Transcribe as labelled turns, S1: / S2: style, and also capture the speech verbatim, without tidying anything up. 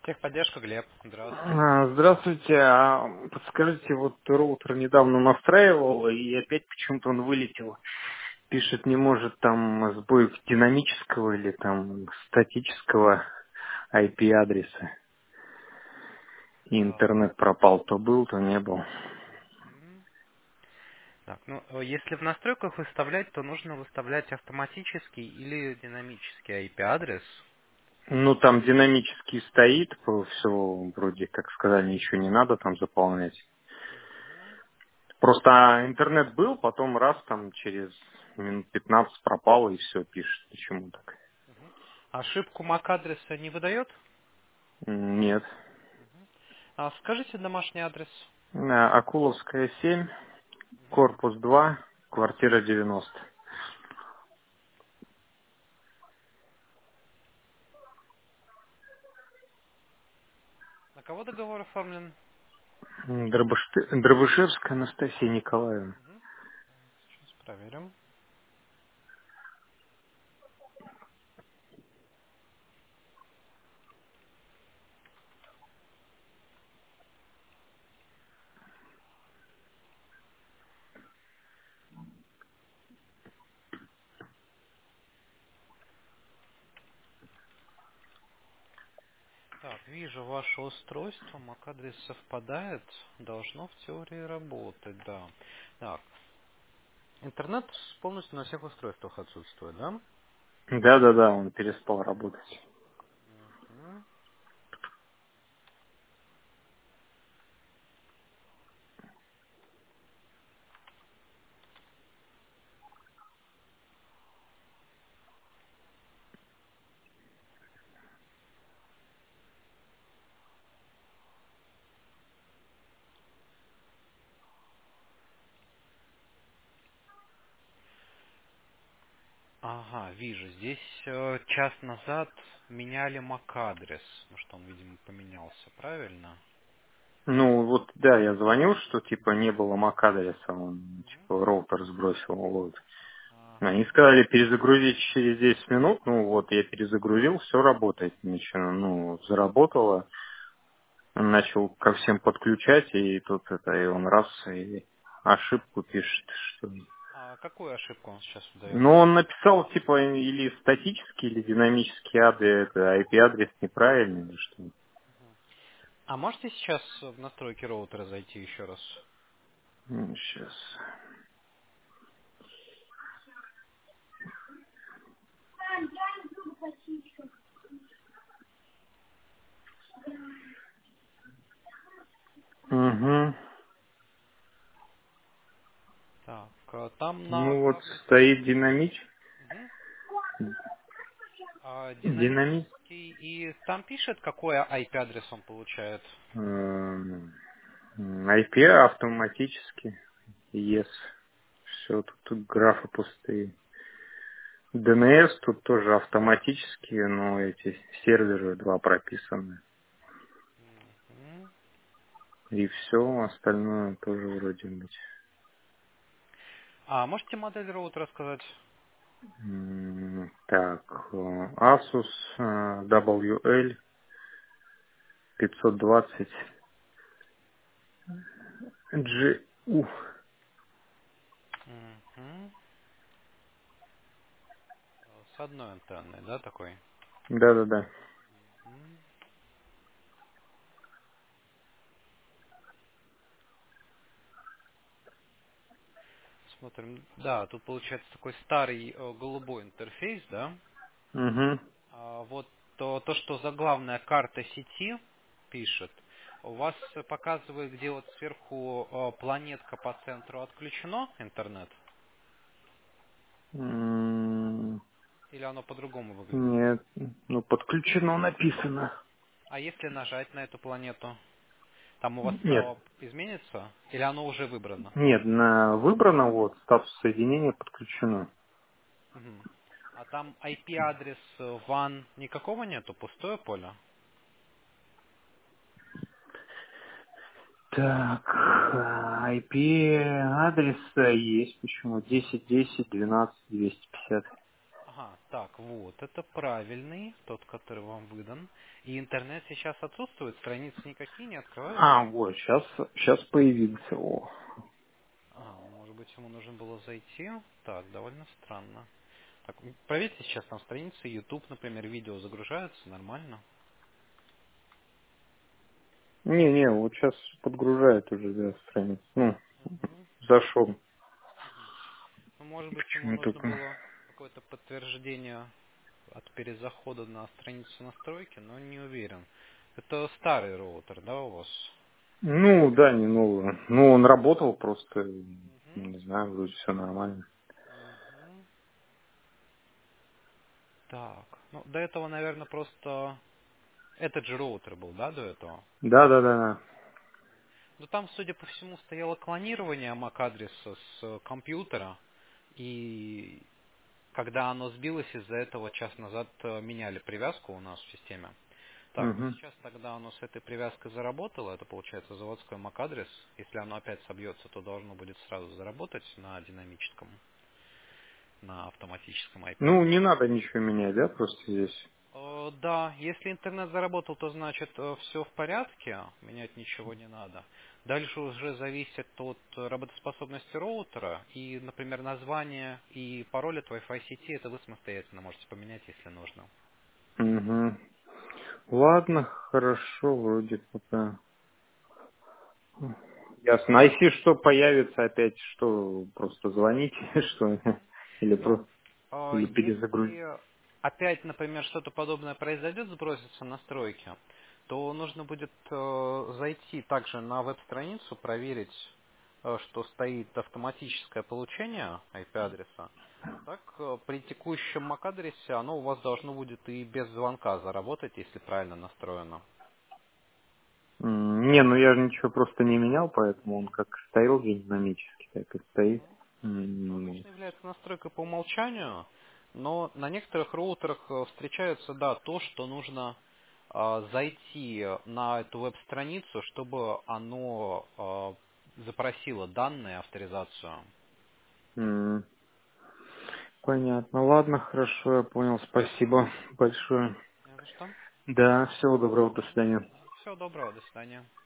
S1: Техподдержка, Глеб. Здравствуйте.
S2: А, Здравствуйте. А, Подскажите, вот роутер недавно настраивал, и опять почему-то он вылетел. Пишет, не может там сбой динамического или там статического ай пи-адреса. И
S1: Так.
S2: интернет пропал. То был, то не был.
S1: Мгм. Так, ну, э, если в настройках выставлять, то нужно выставлять автоматический или динамический ай пи-адрес.
S2: Ну, там динамический стоит, все вроде, как сказали, ничего не надо там заполнять. Просто а, интернет был, потом раз там через минут пятнадцать пропал, и все пишет. Почему так?
S1: Ошибку мак-адреса не выдает?
S2: М, Нет.
S1: А скажите домашний адрес.
S2: На Акуловская семь, корпус два, квартира девяносто.
S1: На кого договор оформлен?
S2: М, Дробышты- Дробышевская Анастасия Николаевна.
S1: Сейчас проверим. Так, вижу ваше устройство, мак-адрес совпадает, должно в теории работать, да. Так, интернет полностью на всех устройствах отсутствует, да?
S2: Да-да-да, он перестал работать.
S1: Мгм. Ага, вижу. Здесь э, час назад меняли мак-адрес. Ну что, он, видимо, поменялся, правильно?
S2: Ну, вот, да, я звонил, что, типа, не было мак-адреса, он, типа, роутер сбросил, вот. Они
S1: Ага.
S2: сказали перезагрузить через десять минут, ну, вот, я перезагрузил, все работает, ничего, ну, заработало. Он начал ко всем подключать, и тут это, и он раз, и ошибку пишет, что...
S1: А какую ошибку он сейчас выдает?
S2: Ну, он написал, типа, или статический, или динамический адрес, это ай пи-адрес неправильный, или что.
S1: А можете сейчас в настройки роутера зайти еще раз?
S2: Сейчас. Угу.
S1: Так, э, там на
S2: Ну, вот
S1: главной
S2: стоит
S1: строке
S2: динамич,
S1: мгм, а,
S2: динамик,
S1: динамический, и там пишет, какой ай пи-адрес он получает.
S2: эм, ай пи автоматически, yes. Все, тут, тут графы пустые. ди эн эс тут тоже автоматические, но эти серверы два прописаны.
S1: Мгм.
S2: И все, остальное тоже вроде быть.
S1: А можете модель роутера сказать?
S2: М, Так, э, Asus э, дабл ю эл пятьсот двадцать джи ю.
S1: Мгм. С одной антенной, да, такой?
S2: Да-да-да.
S1: Мгм. Смотрим. Да, тут получается такой старый э, голубой интерфейс, да?
S2: Угу.
S1: А вот то, то, что заглавная карта сети пишет, у вас э, показывает, где вот сверху э, планетка по центру отключено интернет,
S2: М,
S1: или оно по-другому выглядит?
S2: Нет, ну подключено написано.
S1: А если нажать на эту планету, там у вас
S2: Нет,
S1: э, изменится, или оно уже выбрано?
S2: нет, на выбрано вот статус соединения подключено.
S1: Мгм. А там ай пи-адрес э, ван никакого нету, пустое поле?
S2: Так, ай пи адрес есть, почему? десять, десять, двенадцать, двести пятьдесят.
S1: Ага, Так, вот, это правильный, тот, который вам выдан. И интернет сейчас отсутствует, страницы никакие не
S2: А,
S1: открываются.
S2: вот, сейчас, сейчас появился. О.
S1: А, может быть, ему нужно было зайти? Так, довольно странно. Так, проверьте сейчас там страницы, YouTube, например, видео загружаются, нормально.
S2: Не-не, вот сейчас подгружает уже да, страницу. Ну,
S1: Мгм.
S2: зашел.
S1: Ну, может быть, ему
S2: Почему
S1: нужно
S2: только?
S1: было какое-то подтверждение от перезахода на страницу настройки, но не уверен. Это старый роутер, да, у вас?
S2: Ну, да, не новый. Ну, он работал просто,
S1: Мгм.
S2: не знаю, вроде все нормально.
S1: Мгм. Так, ну до этого, наверное, просто этот же роутер был, да, до этого?
S2: Да, да, да, да.
S1: Но там, судя по всему, стояло клонирование эм эй си-адреса с э, компьютера, и когда оно сбилось, из-за этого час назад э, меняли привязку у нас в системе. Так, ну
S2: Угу.
S1: сейчас тогда оно с этой привязкой заработало, это получается заводской эм эй си-адрес. Если оно опять собьется, то должно будет сразу заработать на динамическом, на автоматическом ай
S2: Ну,
S1: пи-адресе.
S2: не надо ничего менять, да, просто здесь?
S1: Э, Да, если интернет заработал, то значит все в порядке, менять ничего не надо. Дальше уже зависит от э, работоспособности роутера и, например, название и пароль от Wi-Fi сети, это вы самостоятельно можете поменять, если нужно.
S2: Угу. Ладно, хорошо, вроде пока. Ясно. А если что появится опять, что просто звоните, что или
S1: Ну,
S2: просто
S1: э,
S2: или перезагрузить.
S1: если опять, например, что-то подобное произойдет, сбросятся настройки, то нужно будет э, зайти также на веб-страницу, проверить, э, что стоит автоматическое получение ай пи-адреса. Так, э, при текущем эм эй си-адресе оно у вас должно будет и без звонка заработать, если правильно настроено.
S2: М, Не, ну я же ничего просто не менял, поэтому он как стоял динамически, так и стоит.
S1: Ну,
S2: М, вот.
S1: обычно является настройкой по умолчанию, но на некоторых роутерах э, встречается, да, то, что нужно а, зайти на эту веб-страницу, чтобы оно а, запросило данные, авторизацию.
S2: М, Понятно. Ладно, хорошо, я понял. Спасибо большое.
S1: Не за что.
S2: Да, всего доброго, до свидания.
S1: Всего доброго, до свидания.